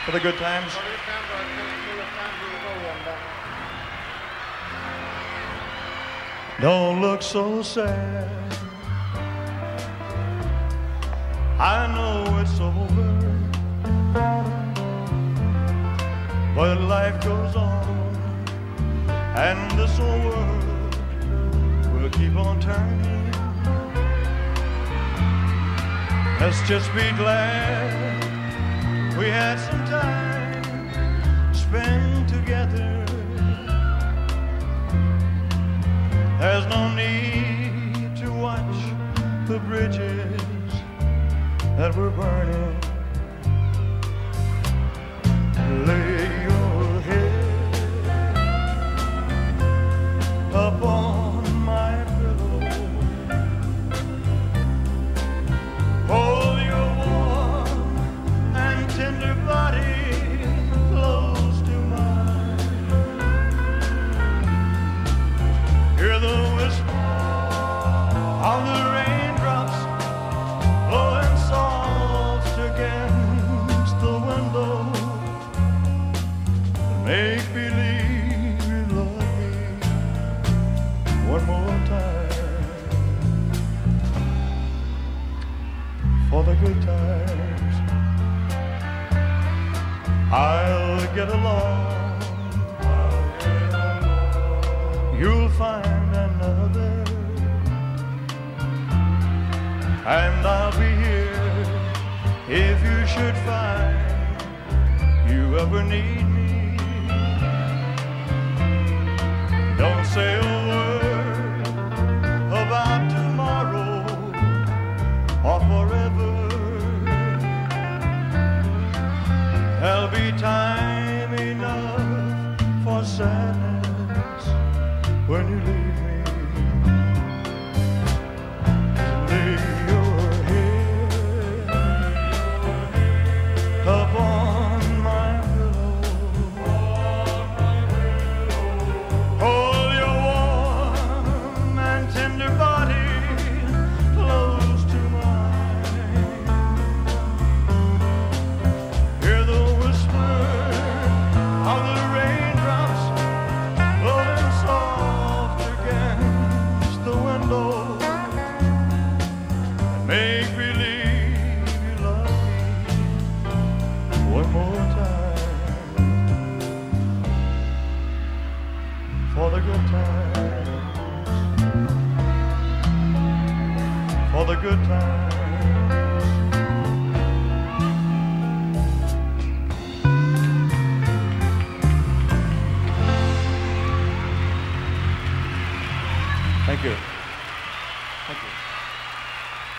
For the good times. Don't look so sad. I know it's over, but life goes on, and this old world will keep on turning. Let's just be glad we had some time to spend together. There's no need to watch the bridges that we're burning. Lay your head upon my pillow. Hold your warm and tender body close to mine. Hear the whisper of the raindrops blowing soft against the window. Make believe you love me one more time. For the good times, I'll get along. You'll find another, and I'll be here if you should find you ever need me. Don't say a word about tomorrow or forever. There'll be time enough for sadness when you leave me. Lay your head upon my pillow. Hold your warm and tender body close to mine. Hear the whisper of the raindrops blowing soft against the window. Make believe you love me one more time. For the good times, for the good times. Thank you.